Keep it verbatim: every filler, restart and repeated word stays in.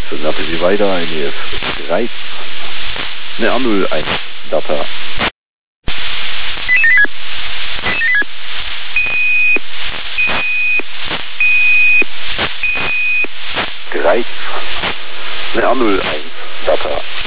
und werfe sie weiter, eine drei, eine R null eins Data. drei, eine R null eins Data.